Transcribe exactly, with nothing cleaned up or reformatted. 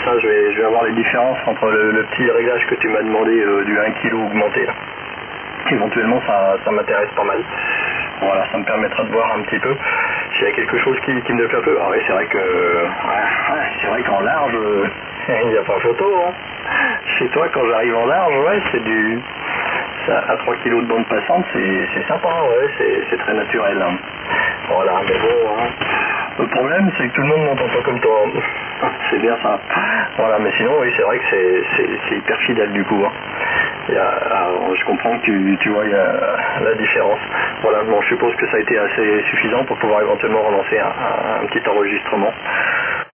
ça, je vais, je vais avoir les différences entre le, le petit réglage que tu m'as demandé euh, du un kilo augmenté là. Éventuellement ça, ça m'intéresse pas mal. Voilà, ça me permettra de voir un petit peu s'il y a quelque chose qui, qui me plaît un peu. Ah oui, c'est vrai que ouais, ouais, c'est vrai qu'en large, euh, il n'y a pas photo. Hein. Chez toi, quand j'arrive en large, ouais, c'est du ça, à trois kilos de bande passante, c'est sympa, ouais, c'est très naturel. Hein. Voilà, mais bon, hein. Le problème, c'est que tout le monde n'entend pas comme toi. C'est bien ça. Voilà, mais sinon, oui, c'est vrai que c'est hyper fidèle du coup. Hein. Il y a, alors, je comprends que tu, tu vois il y a la différence. Voilà, bon, je suppose que ça a été assez suffisant pour pouvoir éventuellement relancer un, un, un petit enregistrement.